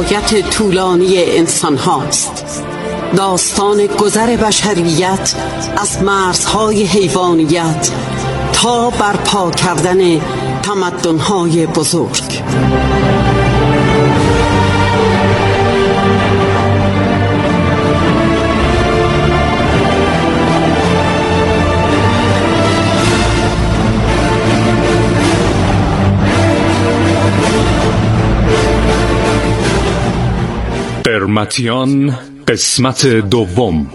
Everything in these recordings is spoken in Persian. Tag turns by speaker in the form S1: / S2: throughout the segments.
S1: روایت طولانی انسان هاست، داستان گذر بشریت از مرزهای حیوانیت تا برپا کردن تمدن‌های بزرگ.
S2: قرمطیان قسمت دوم.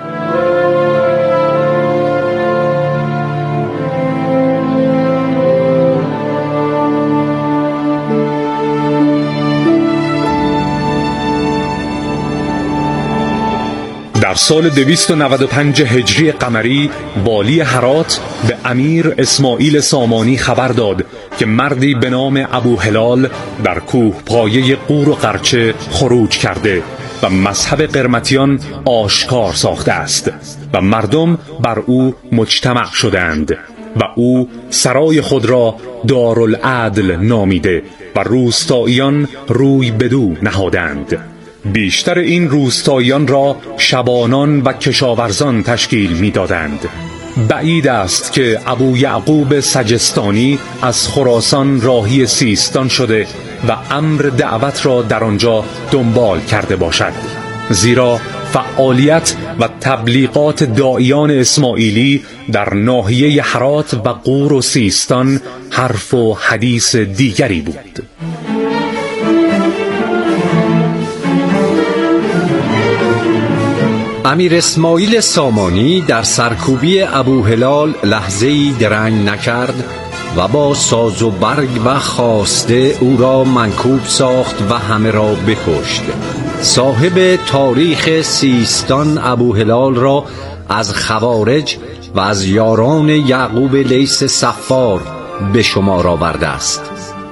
S2: در سال 295 هجری قمری والی هرات به امیر اسماعیل سامانی خبر داد که مردی به نام ابوهلال در کوه پایه قور و قرچه خروج کرده و مذهب قرمطیان آشکار ساخته است و مردم بر او مجتمع شدند و او سرای خود را دارالعدل نامیده و روستاییان روی بدو نهادند. بیشتر این روستاییان را شبانان و کشاورزان تشکیل می‌دادند. بعید است که ابو یعقوب سجستانی از خراسان راهی سیستان شده و امر دعوت را در آنجا دنبال کرده باشد، زیرا فعالیت و تبلیغات داعیان اسماعیلی در ناحیه هرات و قور و سیستان حرف و حدیث دیگری بود.
S3: امیر اسماعیل سامانی در سرکوبی ابوهلال لحظه‌ای درنگ نکرد و با ساز و برگ و خواسته او را منکوب ساخت و همه را بکشت. صاحب تاریخ سیستان ابوهلال را از خوارج و از یاران یعقوب لیث صفار به شمار آورده است.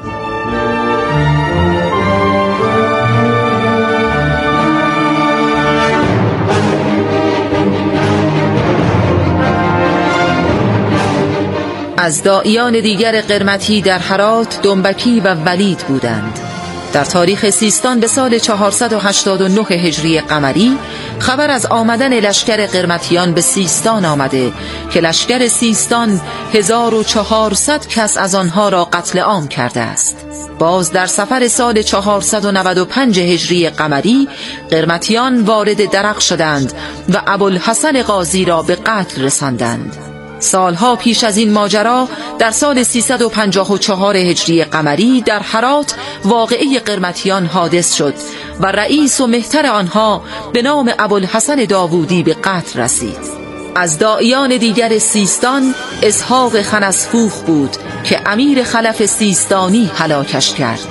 S4: از داعیان دیگر قرمطی در هرات دنبکی و ولید بودند. در تاریخ سیستان به سال 489 هجری قمری خبر از آمدن لشکر قرمطیان به سیستان آمده که لشکر سیستان 1400 کس از آنها را قتل عام کرده است. باز در سفر سال 495 هجری قمری قرمطیان وارد درق شدند و ابوالحسن غازی را به قتل رساندند. سالها پیش از این ماجرا در سال 354 هجری قمری در هرات واقعه قرمطیان حادث شد و رئیس و مهتر آنها به نام ابوالحسن داوودی به قتل رسید. از داعیان دیگر سیستان اسحاق خنسفوخ بود که امیر خلف سیستانی هلاکش کرد.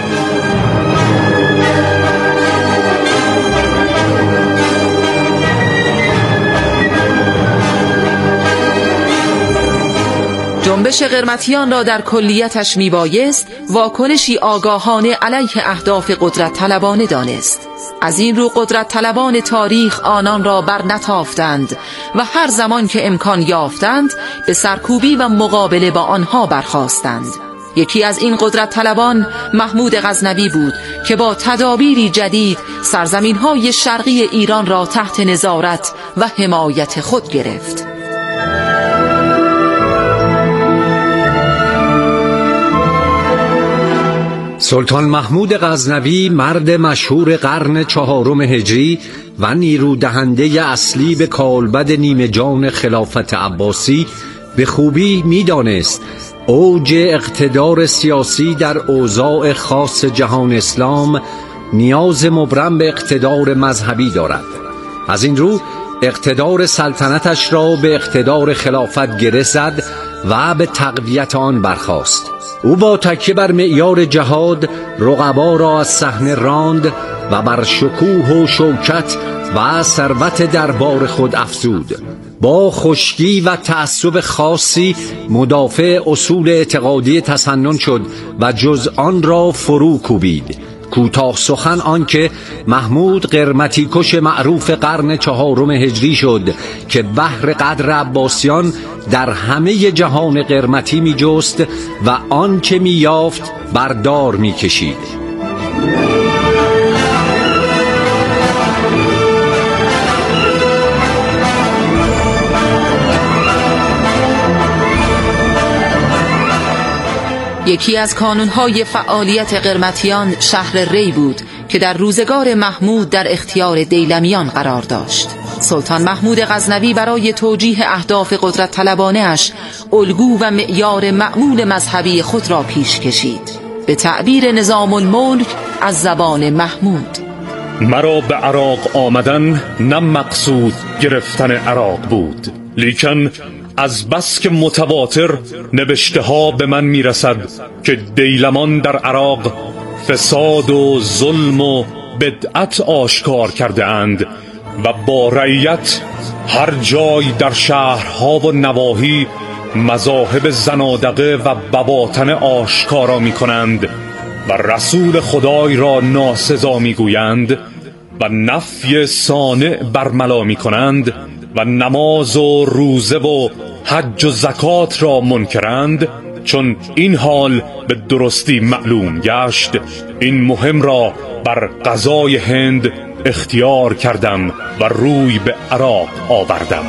S4: جنبش قرمطیان را در کلیتش میبایست واکنشی آگاهانه علیه اهداف قدرت طلبانه دانست. از این رو قدرت طلبان تاریخ آنان را بر نتافتند و هر زمان که امکان یافتند به سرکوبی و مقابله با آنها برخاستند. یکی از این قدرت طلبان محمود غزنوی بود که با تدابیری جدید سرزمین‌های شرقی ایران را تحت نظارت و حمایت خود گرفت.
S3: سلطان محمود غزنوی مرد مشهور قرن 4 هجری و نیرودهنده اصلی به کالبد نیمه جان خلافت عباسی به خوبی می‌دانست اوج اقتدار سیاسی در اوضاع خاص جهان اسلام نیاز مبرم به اقتدار مذهبی دارد. از این رو اقتدار سلطنتش را به اقتدار خلافت گره زد و به تقویت آن برخاست. او با تکیه بر معیار جهاد رقبا را از صحنه راند و بر شکوه و شوکت و ثروت دربار خود افزود. با خشکی و تعصب خاصی مدافع اصول اعتقادی تسنن شد و جز آن را فرو کوبید. کوتاه سخن آن که محمود قرمطی کش معروف قرن 4 هجری شد که بحر قدر عباسیان در همه جهان قرمطی می جست و آن که می یافت بردار می کشید.
S4: یکی از کانونهای فعالیت قرمطیان شهر ری بود که در روزگار محمود در اختیار دیلمیان قرار داشت. سلطان محمود غزنوی برای توجیه اهداف قدرت طلبانه اش الگو و معیار معمول مذهبی خود را پیش کشید. به تعبیر نظام الملک از زبان محمود:
S2: مرا به عراق آمدن نه مقصود گرفتن عراق بود، لیکن از بس که متواتر نوشته ها به من میرسد که دیلمان در عراق فساد و ظلم و بدعت آشکار کرده اند و با رعیت هر جای در شهرها و نواحی مذاهب زنادقه و بواطن آشکارا می کنند و رسول خدای را ناسزا می گویند و نفی صانع برملا می کنند و نماز و روزه و حج و زکات را منکرند. چون این حال به درستی معلوم گشت، این مهم را بر قضای هند اختیار کردم و روی به عراق آوردم.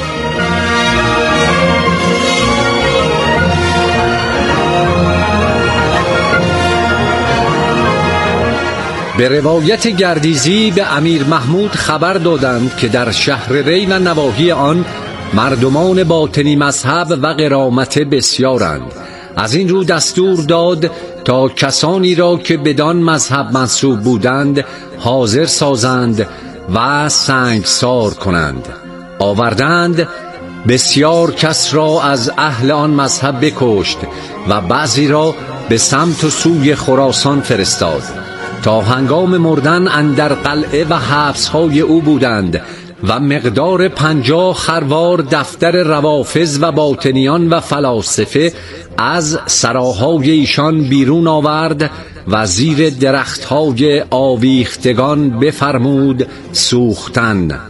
S3: به روایت گردیزی به امیر محمود خبر دادند که در شهر ری و نواحی آن مردمان باطنی مذهب و غرامت بسیارند. از این رو دستور داد تا کسانی را که بدان مذهب منسوب بودند حاضر سازند و سنگسار کنند. آوردند، بسیار کس را از اهل آن مذهب بکشت و بعضی را به سمت و سوی خراسان فرستاد. تا هنگام مردن اندر قلعه و حبس‌های او بودند و مقدار 50 خروار دفتر روافض و باطنیان و فلاسفه از سراهای ایشان بیرون آورد و زیر درختهای آویختگان بفرمود سوختن.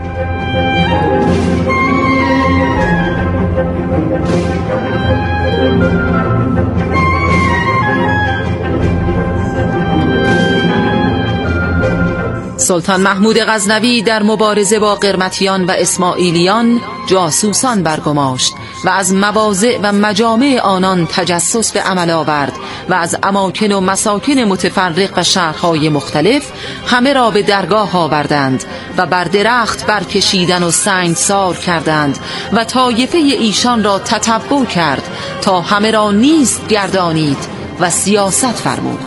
S4: سلطان محمود غزنوی در مبارزه با قرمطیان و اسماعیلیان جاسوسان برگماشت و از مواضع و مجامع آنان تجسس به عمل آورد و از اماکن و مساکن متفرق و شهرهای مختلف همه را به درگاه آوردند و بر درخت برکشیدن و سنگسار کردند و طایفه ایشان را تتبع کرد تا همه را نیست گردانید و سیاست فرمود.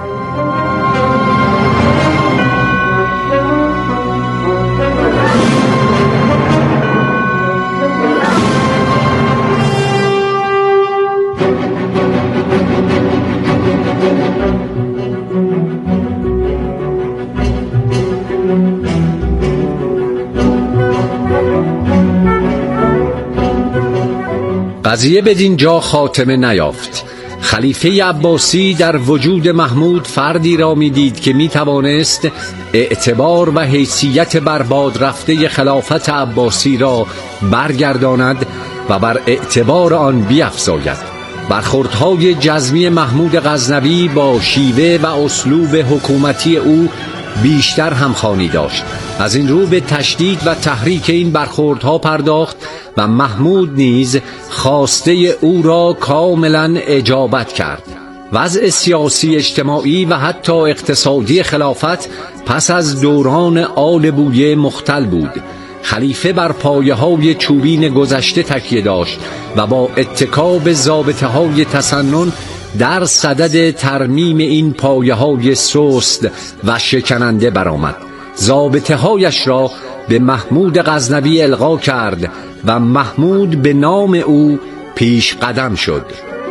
S3: قضیه بدین جا خاتمه نیافت. خلیفه عباسی در وجود محمود فردی را میدید که میتوانست اعتبار و حیثیت برباد رفته خلافت عباسی را برگرداند و بر اعتبار آن بیفزاید. برخوردهای جزمی محمود غزنوی با شیوه و اسلوب حکومتی او بیشتر همخوانی داشت. از این رو به تشدید و تحریک این برخوردها پرداخت و محمود نیز خواسته او را کاملا اجابت کرد. وضع سیاسی، اجتماعی و حتی اقتصادی خلافت پس از دوران آل بویه مختل بود. خلیفه بر پایه‌های چوبین گذشته تکیه داشت و با اتکا به ضابطه‌های تسنن در صدد ترمیم این پایه‌های سست و شکننده برآمد. ضابطه‌هایش را به محمود غزنوی القا کرد و محمود به نام او پیش قدم شد.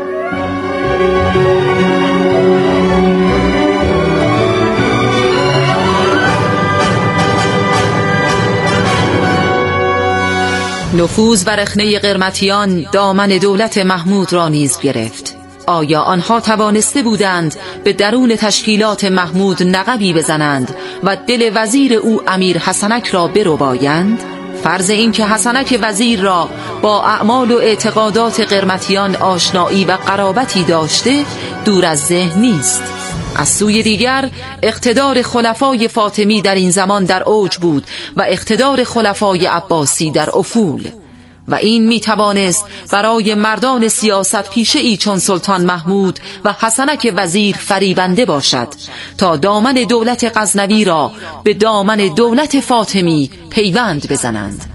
S4: نفوذ بر رخنه قرمطیان دامن دولت محمود را نیز گرفت. آیا آنها توانسته بودند به درون تشکیلات محمود نقبی بزنند و دل وزیر او امیر حسنک را بربایند؟ فرض این که حسنک وزیر را با اعمال و اعتقادات قرمطیان آشنایی و قرابتی داشته دور از ذهن نیست. از سوی دیگر اقتدار خلفای فاطمی در این زمان در اوج بود و اقتدار خلفای عباسی در افول. و این می توانست برای مردان سیاست پیشه‌ای چون سلطان محمود و حسنک وزیر فریبنده باشد تا دامن دولت غزنوی را به دامن دولت فاطمی پیوند بزنند.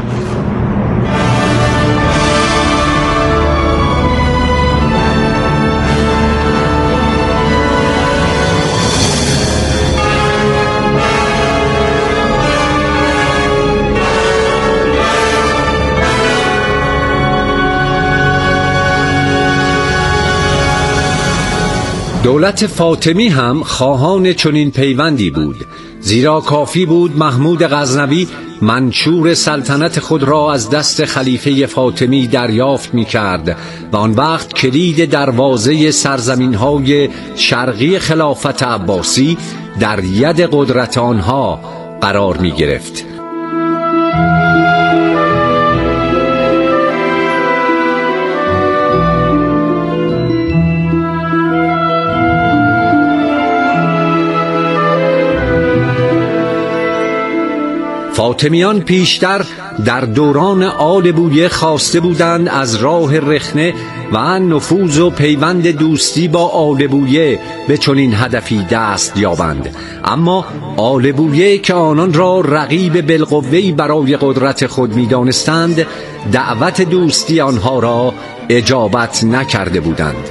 S3: دولت فاطمی هم خواهان چنین پیوندی بود، زیرا کافی بود محمود غزنوی منشور سلطنت خود را از دست خلیفه فاطمی دریافت می کرد و آن وقت کلید دروازه سرزمین‌های شرقی خلافت عباسی در ید قدرت آنها قرار می گرفت. فاطمیان پیشتر در دوران آل بویه خواسته بودند از راه رخنه و نفوذ و پیوند دوستی با آل بویه به چنین هدفی دست یابند، اما آل بویه که آنان را رقیب بالقوه‌ای برای قدرت خود می‌دانستند، دعوت دوستی آنها را اجابت نکرده بودند.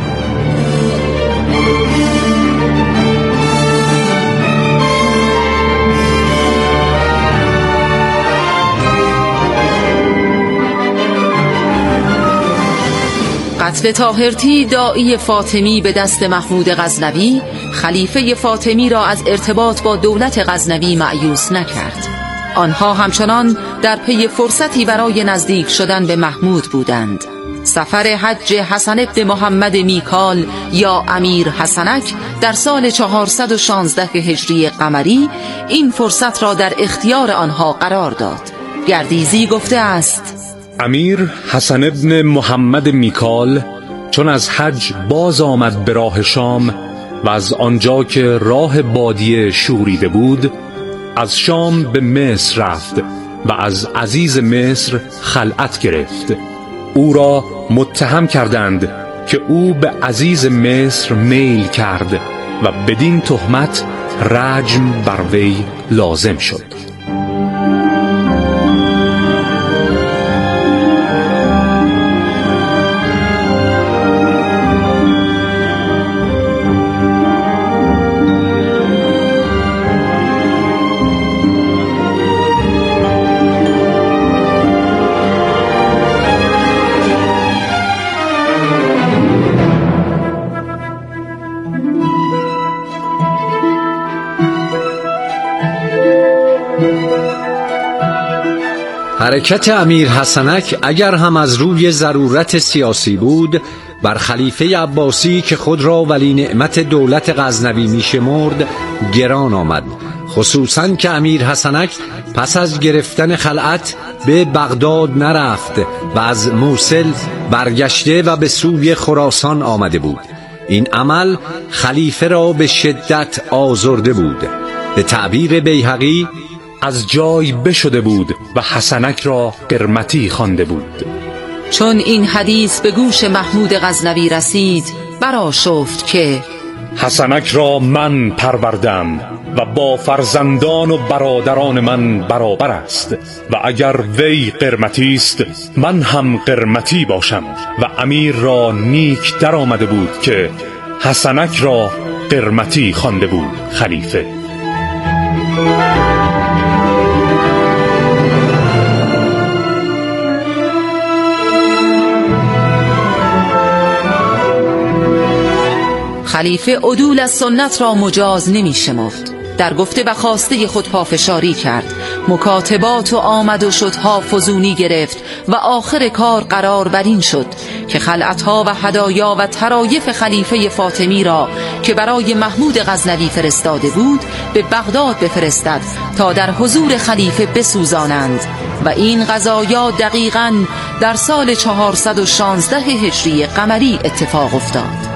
S4: قتل طاهرتی داعی فاطمی به دست محمود غزنوی خلیفه فاطمی را از ارتباط با دولت غزنوی مأیوس نکرد. آنها همچنان در پی فرصتی برای نزدیک شدن به محمود بودند. سفر حج حسن ابن محمد میکال یا امیر حسنک در سال 416 هجری قمری این فرصت را در اختیار آنها قرار داد. گردیزی گفته است:
S2: امیر حسن ابن محمد میکال چون از حج باز آمد به راه شام و از آنجا که راه بادیه شوریده بود، از شام به مصر رفت و از عزیز مصر خلعت گرفت. او را متهم کردند که او به عزیز مصر میل کرد و بدین تهمت رجم بر وی لازم شد.
S3: حرکت امیر حسنک اگر هم از روی ضرورت سیاسی بود، بر خلیفه عباسی که خود را ولی نعمت دولت غزنوی می شمرد گران آمد، خصوصاً که امیر حسنک پس از گرفتن خلعت به بغداد نرفت و از موصل برگشته و به سوی خراسان آمده بود. این عمل خلیفه را به شدت آزرده بود. به تعبیر بیهقی
S2: از جای بشده بود و حسنک را قرمطی خوانده بود.
S4: چون این حدیث به گوش محمود غزنوی رسید، برآشفت که
S2: حسنک را من پروردم و با فرزندان و برادران من برابر است و اگر وی قرمطی است من هم قرمطی باشم. و امیر را نیک در آمده بود که حسنک را قرمطی خوانده بود خلیفه.
S4: خلیفه عدول از سنت را مجاز نمی شمرد. در گفته و خواسته خود پافشاری کرد، مکاتبات و آمد و شدها فزونی گرفت و آخر کار قرار بر این شد که خلعتها و هدایا و طرایف خلیفه فاطمی را که برای محمود غزنوی فرستاده بود به بغداد بفرستد تا در حضور خلیفه بسوزانند و این قضایا دقیقاً در سال 416 هجری قمری اتفاق افتاد.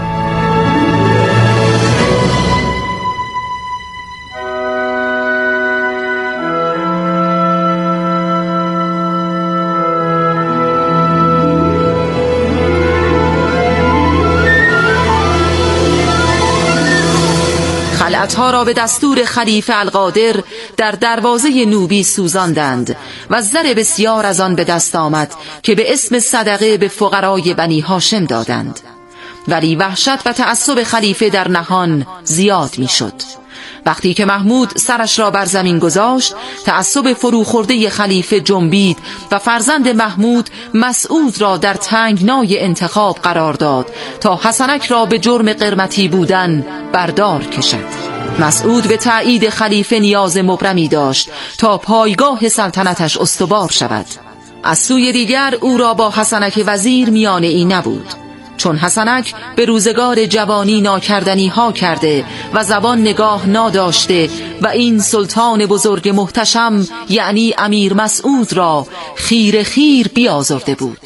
S4: آتش‌ها را به دستور خلیفه القادر در دروازه نوبی سوزاندند و زر بسیار از آن به دست آمد که به اسم صدقه به فقرای بنی هاشم دادند. ولی وحشت و تعصب خلیفه در نهان زیاد می‌شد. وقتی که محمود سرش را بر زمین گذاشت، تعصب فروخورده خلیفه جنبید و فرزند محمود مسعود را در تنگنای انتخاب قرار داد تا حسنک را به جرم قرمطی بودن بردار کشد. مسعود به تأیید خلیفه نیاز مبرمی داشت تا پایگاه سلطنتش استوار شود. از سوی دیگر او را با حسنک وزیر میانه ای نبود، چون حسنک به روزگار جوانی ناکردنی ها کرده و زبان نگاه ناداشته و این سلطان بزرگ محتشم یعنی امیر مسعود را خیر خیر بیازرده بود.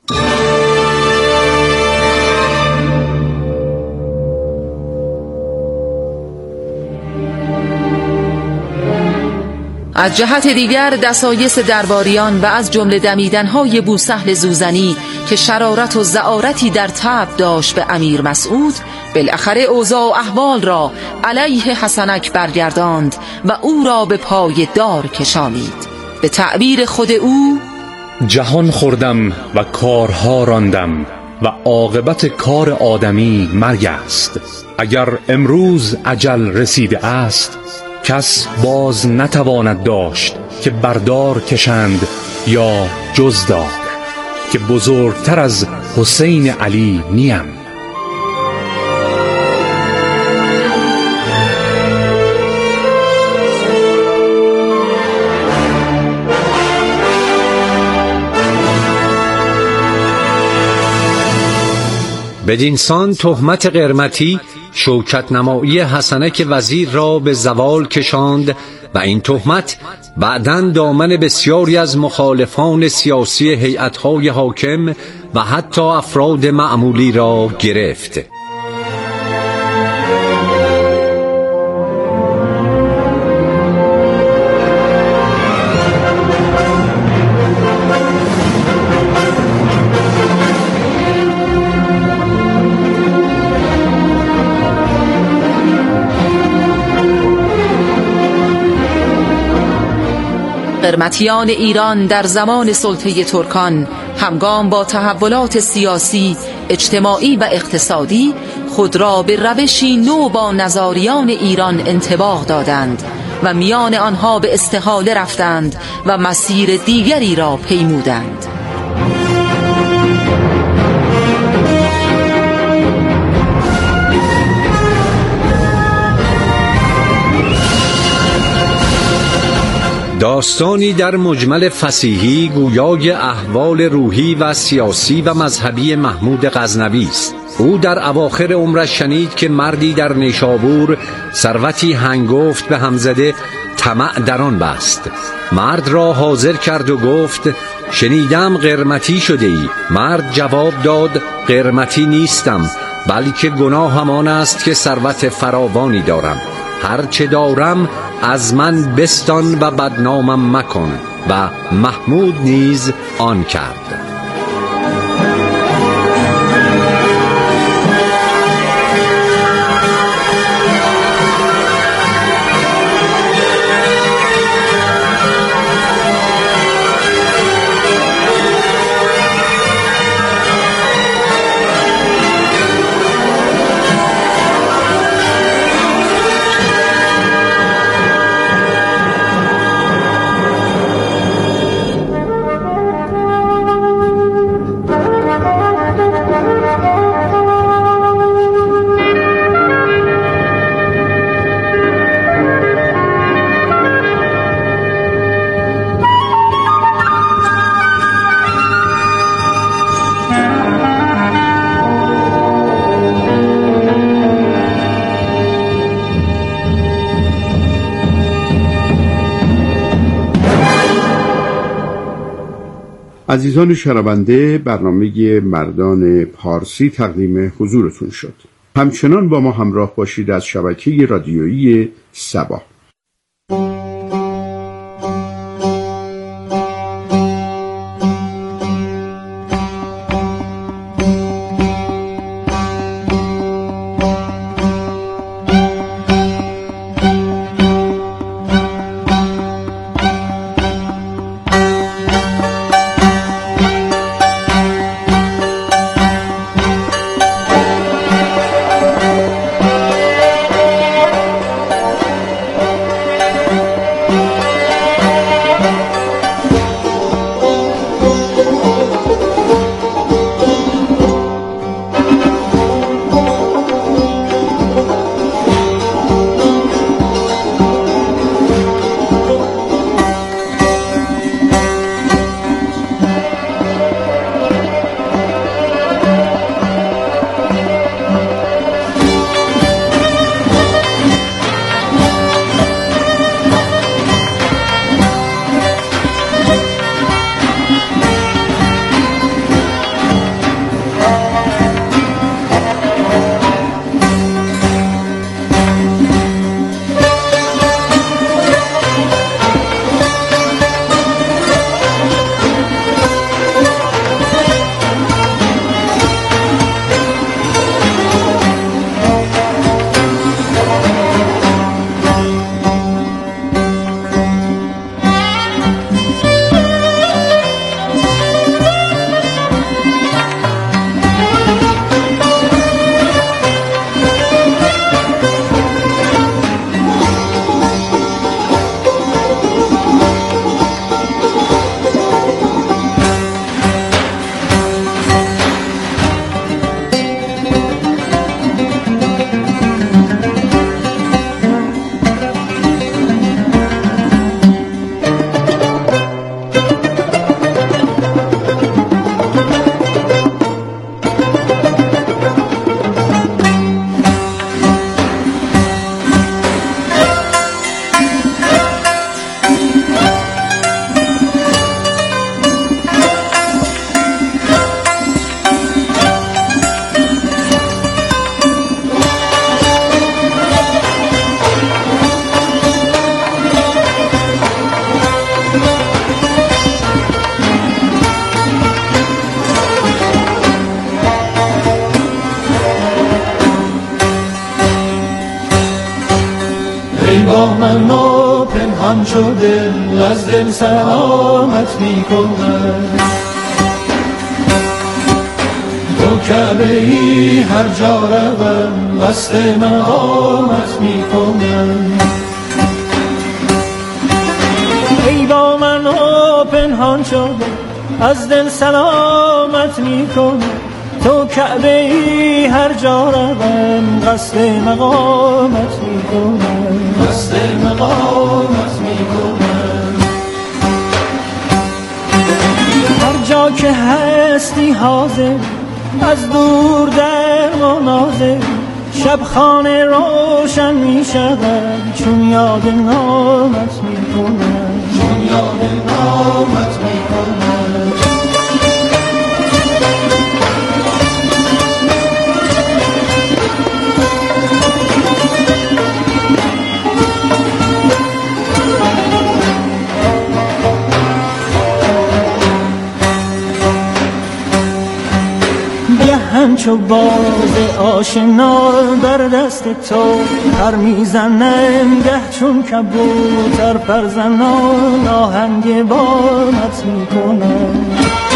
S4: از جهت دیگر دسایس درباریان و از جمله دمیدن‌های بوسهل زوزنی که شرارت و زعارتی در طبع داشت به امیر مسعود، بالاخره اوضاع و احوال را علیه حسنک برگرداند و او را به پای دار کشانید. به تعبیر خود او:
S2: جهان خوردم و کارها راندم و عاقبت کار آدمی مرگ است. اگر امروز اجل رسیده است، کس باز نتواند داشت که بردار کشند یا جزدار، که بزرگتر از حسین علی نیم.
S3: بدینسان تهمت قرمطی شوکت نمایی حسنک وزیر را به زوال کشاند و این تهمت بعداً دامن بسیاری از مخالفان سیاسی هیئت‌های حاکم و حتی افراد معمولی را گرفت.
S4: قرمطیان ایران در زمان سلطه ترکان همگام با تحولات سیاسی، اجتماعی و اقتصادی خود را به روشی نو با نزاریان ایران انطباق دادند و میان آنها به استحاله رفتند و مسیر دیگری را پیمودند.
S3: داستانی در مجمل فصیحی گویای احوال روحی و سیاسی و مذهبی محمود غزنوی است. او در اواخر عمرش شنید که مردی در نیشابور ثروتی هنگفت به هم زده طمع در آن بست. مرد را حاضر کرد و گفت: شنیدم قرمطی شده ای. مرد جواب داد: قرمطی نیستم، بلکه گناه همان است که ثروت فراوانی دارم. هرچه دارم از من بستان و بدنامم مکن. و محمود نیز آن کرد.
S5: عزیزان شنونده، برنامه مردان پارسی تقدیم حضورتون شد. همچنان با ما همراه باشید از شبکه رادیویی سبا.
S6: من و پنهان شده از دل سلامت میکنم. تو کعبه ای هر جا روم قصد مقامت میکنم. ای با من و پنهان شده از دل سلامت میکنم. تو کعبه ای هر جا روم قصد مقامت میکنم. قصد مقامت میکنم. هر جا که هستی حاضر از دور در مناظر شب خانه روشن می شود چون یاد نامت می کنم. چون یاد نامت می کنم. همچو باز آشنا بر دست تو پر میزنم گه چون کبوتر پرزنان آهنگ بامت میکنم.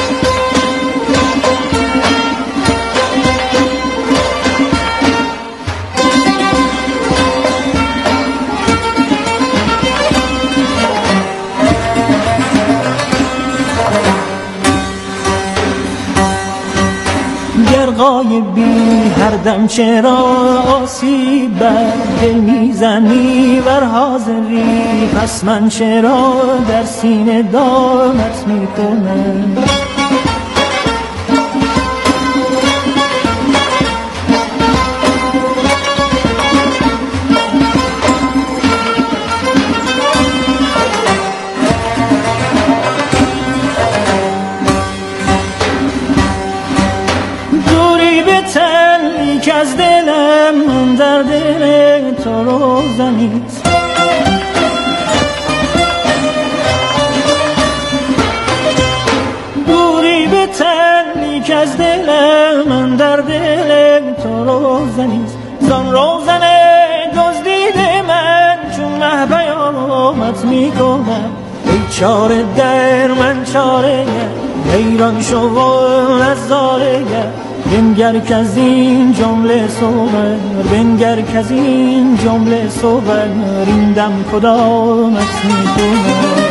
S6: غایبی هر دم چرا آسیب بر دل میزنی بر حاضری پس من چرا در سینه دامت میکنم. از دلم در دل تو روزنیست. دوری به تنی که از دلم در دل تو روزنیست. زان روزن دزدیده من چون مه پیامت میکنم. ای چاره در من چاره حیران شو و نظاره بنگر که از این جمله صور بنگر که از این جمله صور این دم کدامت میکنم.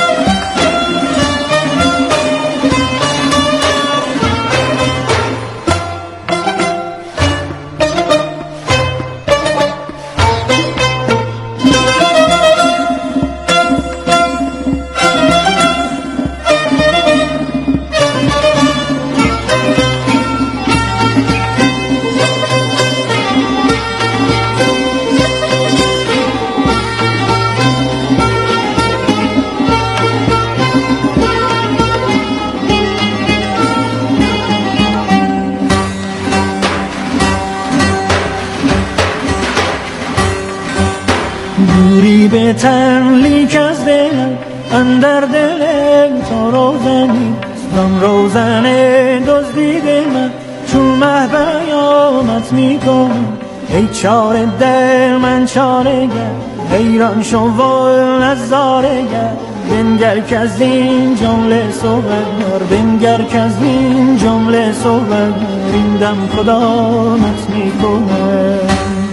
S6: دوری به تن لیک از دل اندر دل تو روزنی زان روزن دزدیده من چون مه پیامت میکنم. ای چاره در من چاره گر حیران شو و نظاره گر بنگر که از این جمله صور بنگر که از این جمله صور این دم کدامت میکنم.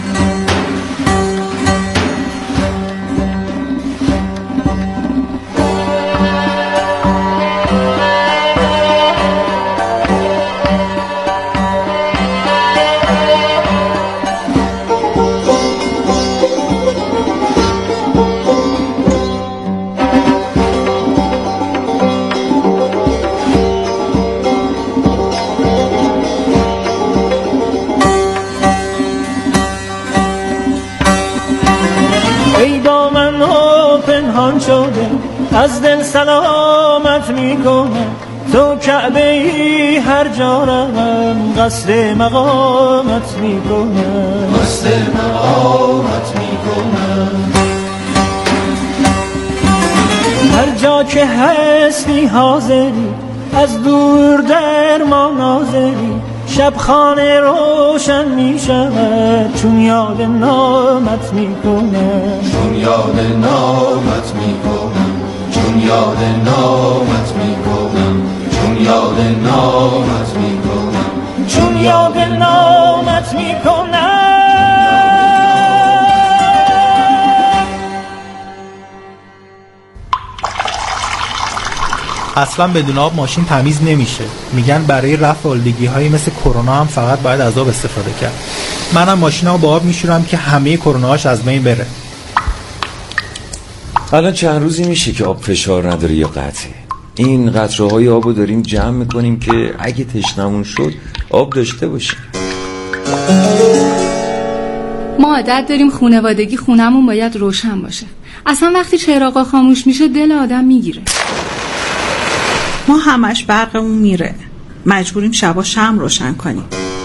S6: شده از دل سلامت میکنم. تو کعبه ای هر جا روم قصد مقامت میکنم. قصد مقامت میکنم. هر جا که هستی حاضری از دور در ما ناظری شب خانه روشن می شود چون یاد نامت می کنم،
S7: چون یاد نامت می کنم، چون یاد نامت می کنم، چون یاد نامت می کنم،
S6: چون یاد نامت می کنم.
S8: اصلا بدون آب ماشین تمیز نمیشه. میگن برای رفع آلودگی‌های مثل کرونا هم فقط باید از آب استفاده کرد. منم ماشینمو با آب میشورم که همه کروناهاش از بین بره.
S9: الان چند روزی میشه که آب فشار نداره یا قطعه. این قطره‌های آبو داریم جمع میکنیم که اگه تشنمون شد آب داشته باشیم.
S10: ما عادت داریم خانوادگی خونمون باید روشن باشه. اصلا وقتی چراغا خاموش میشه دل آدم میگیره.
S11: ما همش برقمون میره، مجبوریم شبا شمع روشن کنیم.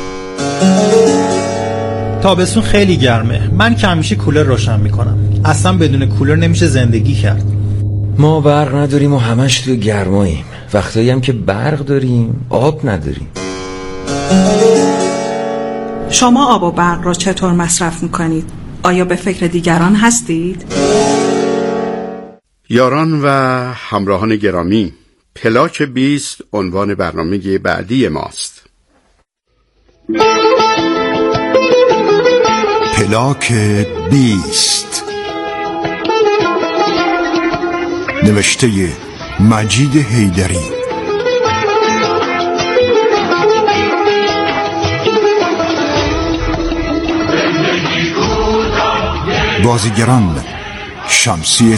S8: تابستون خیلی گرمه، من که همیشه کولر روشن میکنم. اصلا بدون کولر نمیشه زندگی کرد.
S9: ما برق نداریم و همش توی گرماییم. وقتایی هم که برق داریم آب نداریم.
S11: شما آب و برق را چطور مصرف میکنید؟ آیا به فکر دیگران هستید؟
S5: یاران و همراهان گرامی، پلاک 20 عنوان برنامه بعدی ماست.
S12: پلاک 20 نوشته مجید حیدری، بازیگران شمسی